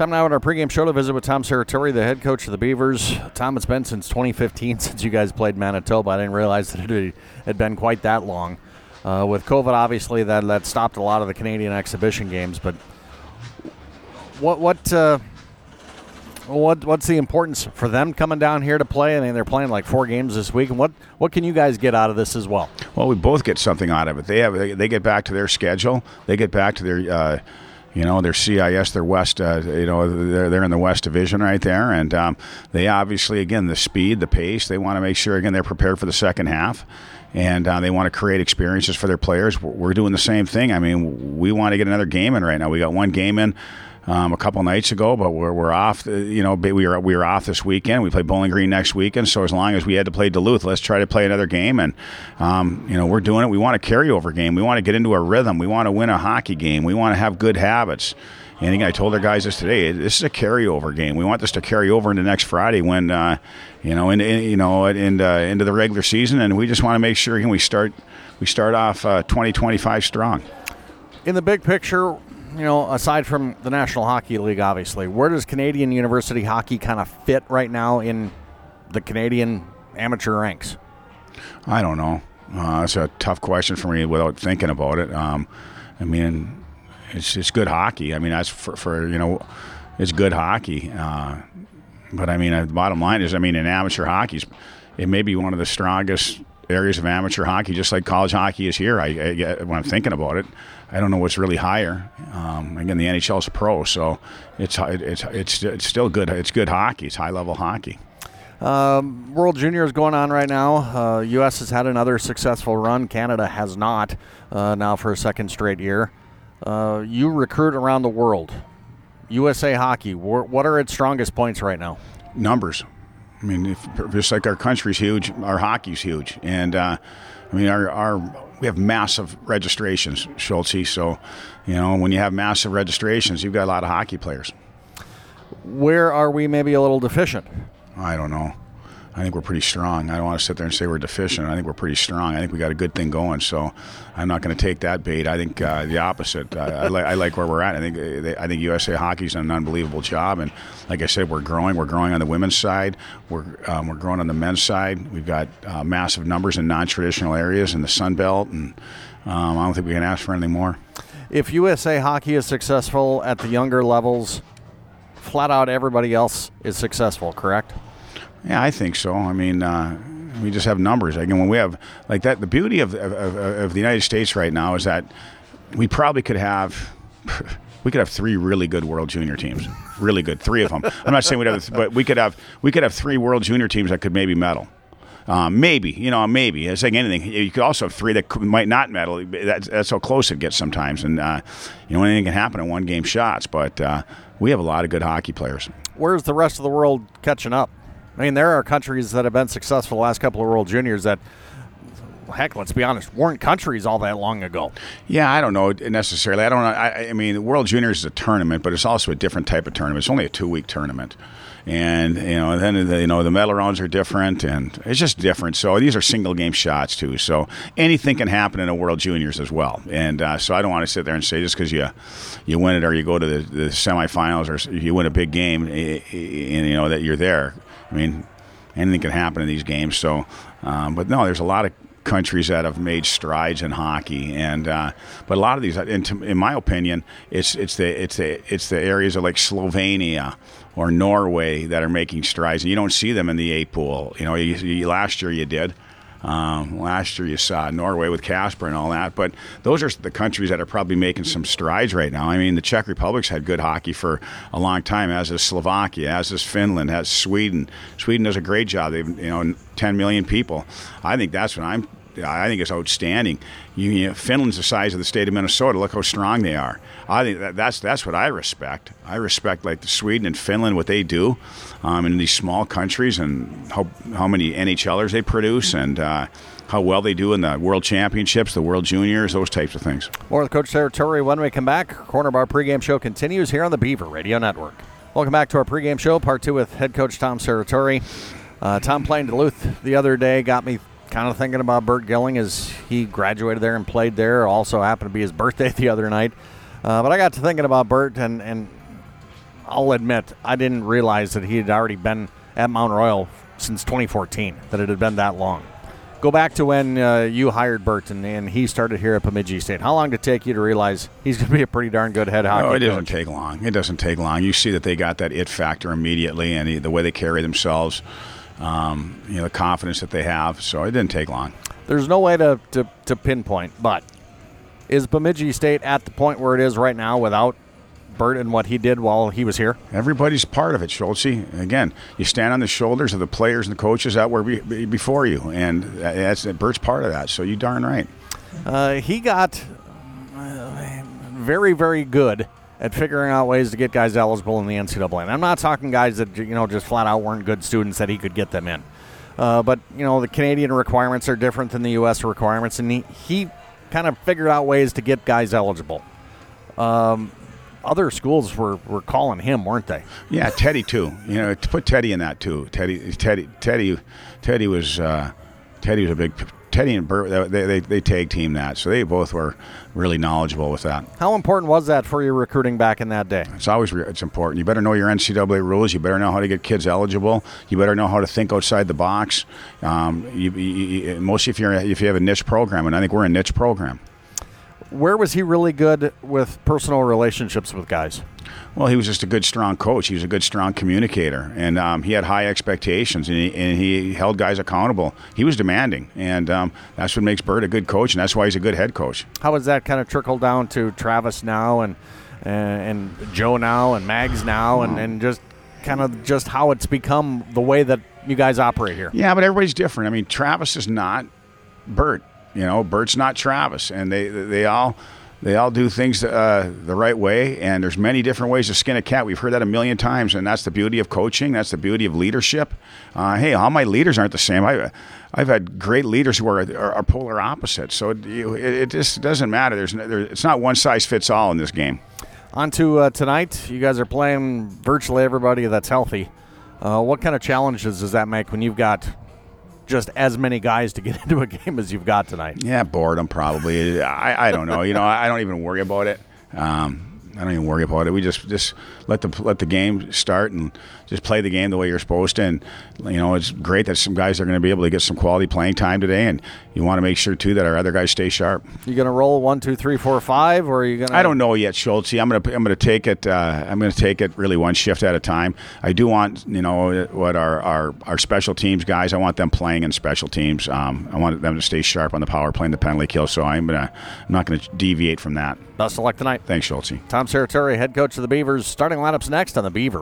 Time now at our pregame show to visit with Tom Serratore, the head coach of the Beavers. Tom, it's been since 2015 since you guys played Manitoba. I didn't realize that it had been quite that long. With COVID, obviously, that stopped a lot of the Canadian exhibition games. But what's the importance for them coming down here to play? I mean, they're playing like 4 games this week. And what can you guys get out of this as well? Well, we both get something out of it. They get back to their schedule. They get back to their their CIS, their West, they're in the West Division right there. And they obviously, again, the speed, the pace, they want to make sure, again, they're prepared for the second half. And they want to create experiences for their players. We're doing the same thing. I mean, we want to get another game in right now. We got one game in a couple nights ago, but we're off. We were off this weekend. We play Bowling Green next weekend. So as long as we had to play Duluth, let's try to play another game. And we're doing it. We want a carryover game. We want to get into a rhythm. We want to win a hockey game. We want to have good habits. And again, I told our guys this today. This is a carryover game. We want this to carry over into next Friday when into the regular season. And we just want to make sure we start off 2025 strong. In the big picture, aside from the National Hockey League, obviously, where does Canadian university hockey kind of fit right now in the Canadian amateur ranks? I don't know. That's a tough question for me without thinking about it. It's good hockey. I mean, that's for it's good hockey. But I mean, the bottom line is, in amateur hockey, it may be one of the strongest areas of amateur hockey, just like college hockey is here. When I'm thinking about it, I don't know what's really higher. Again, the NHL is pro, so it's still good. It's good hockey. It's high level hockey. World Junior is going on right now. U.S. has had another successful run. Canada has not now for a second straight year. You recruit around the world. USA Hockey, what are its strongest points right now? Numbers. I mean, just like our country's huge, our hockey's huge. And, we have massive registrations, Schultze. So, when you have massive registrations, you've got a lot of hockey players. Where are we maybe a little deficient? I don't know. I think we're pretty strong. I don't want to sit there and say we're deficient. I think we're pretty strong. I think we got a good thing going. So I'm not going to take that bait. I think the opposite. I like where we're at. I think USA Hockey's done an unbelievable job. And like I said, we're growing. We're growing on the women's side. We're growing on the men's side. We've got massive numbers in non-traditional areas in the Sun Belt. And I don't think we can ask for anything more. If USA Hockey is successful at the younger levels, flat out everybody else is successful, correct? Yeah, I think so. I mean, we just have numbers. Again, when we have like that, the beauty of the United States right now is that we probably could have 3 really good World Junior teams, really good, 3 of them. I'm not saying but we could have 3 World Junior teams that could maybe medal. Maybe. It's like anything. You could also have 3 that might not medal. That's how close it gets sometimes. And, anything can happen in one-game shots. But we have a lot of good hockey players. Where's the rest of the world catching up? I mean, there are countries that have been successful the last couple of World Juniors that, heck, let's be honest, weren't countries all that long ago. Yeah, I don't know necessarily. I don't know. I mean, the World Juniors is a tournament, but it's also a different type of tournament. It's only a 2-week tournament. And, then, the medal rounds are different, and it's just different. So these are single-game shots, too. So anything can happen in a World Juniors as well. And so I don't want to sit there and say just because you win it or you go to the semifinals or you win a big game, and, that you're there. I mean, anything can happen in these games. So, but no, there's a lot of countries that have made strides in hockey, and but a lot of these, in my opinion, it's the areas of like Slovenia or Norway that are making strides, and you don't see them in the 8 pool. Last year you did. Last year you saw Norway with Casper and all that, but those are the countries that are probably making some strides right now. I mean, the Czech Republic's had good hockey for a long time, as has Slovakia, as has Finland, as Sweden. Sweden does a great job. They've 10 million people. I think that's what I think it's outstanding. Finland's the size of the state of Minnesota. Look how strong they are. I think that's what I respect. I respect like Sweden and Finland, what they do in these small countries, and how many NHLers they produce, and how well they do in the World Championships, the World Juniors, those types of things. More with Coach Serratore when we come back. Corner Bar pregame show continues here on the Beaver Radio Network. Welcome back to our pregame show, part 2 with head coach Tom Serratore. Tom playing Duluth the other day got me kind of thinking about Bert Gilling as he graduated there and played there. Also happened to be his birthday the other night. But I got to thinking about Bert, and I'll admit, I didn't realize that he had already been at Mount Royal since 2014, that it had been that long. Go back to when you hired Bert and he started here at Bemidji State. How long did it take you to realize he's going to be a pretty darn good head hockey coach? It doesn't take long. It doesn't take long. You see that they got that it factor immediately, and the way they carry themselves, the confidence that they have. So it didn't take long. There's no way to pinpoint, but is Bemidji State at the point where it is right now without Bert and what he did while he was here? Everybody's part of it, Schultze. Again, you stand on the shoulders of the players and the coaches that were before you, and Bert's part of that, so you darn right. He got very, very good at figuring out ways to get guys eligible in the NCAA. And I'm not talking guys that just flat out weren't good students that he could get them in. But the Canadian requirements are different than the U.S. requirements, and he kind of figured out ways to get guys eligible. Other schools were calling him, weren't they? Yeah, Teddy too. To put Teddy in that too. Teddy was a big. Teddy and Bert, they tag team that, so they both were really knowledgeable with that. How important was that for your recruiting back in that day? It's important. You better know your NCAA rules. You better know how to get kids eligible. You better know how to think outside the box. Mostly if you have a niche program, and I think we're a niche program. Where was he really good with personal relationships with guys? Well, he was just a good, strong coach. He was a good, strong communicator, and he had high expectations, and he held guys accountable. He was demanding, and that's what makes Bert a good coach, and that's why he's a good head coach. How does that kind of trickle down to Travis now and Joe now and Mags now and just kind of just how it's become the way that you guys operate here? Yeah, but everybody's different. I mean, Travis is not Bert. Bert's not Travis, and they all do things the right way, and there's many different ways to skin a cat. We've heard that a million times, and that's the beauty of coaching. That's the beauty of leadership. Hey, all my leaders aren't the same. I've had great leaders who are polar opposites, so it just doesn't matter. It's not one size fits all in this game. On to tonight. You guys are playing virtually everybody that's healthy. What kind of challenges does that make when you've got just as many guys to get into a game as you've got tonight? Yeah, boredom probably. I don't know. I don't even worry about it. I don't even worry about it. We just let the game start and just play the game the way you're supposed to. And it's great that some guys are going to be able to get some quality playing time today. And you want to make sure too that our other guys stay sharp. You going to roll 1, 2, 3, 4, 5, or are you going to? I don't know yet, Schultze. I'm going to take it. I'm going to take it really one shift at a time. I do want what our special teams guys. I want them playing in special teams. I want them to stay sharp on the power play and the penalty kill. So I'm not going to deviate from that. Best of luck tonight. Thanks, Schultze. Tom Serratore, head coach of the Beavers. Starting lineups next on the Beaver